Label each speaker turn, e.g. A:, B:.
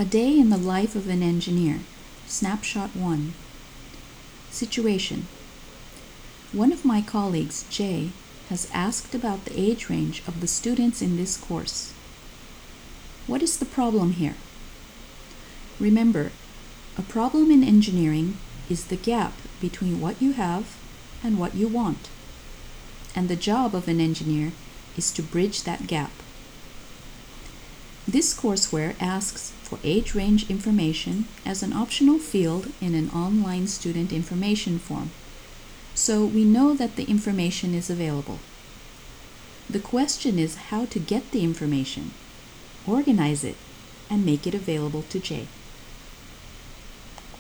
A: A day in the life of an engineer. Snapshot 1. Situation. One of my colleagues, Jay, has asked about the age range of the students in this course. What is the problem here? Remember, a problem in engineering is the gap between what you have and what you want. And the job of an engineer is to bridge that gap. This courseware asks for age range information as an optional field in an online student information form, so we know that the information is available. The question is how to get the information, organize it, and make it available to Jay.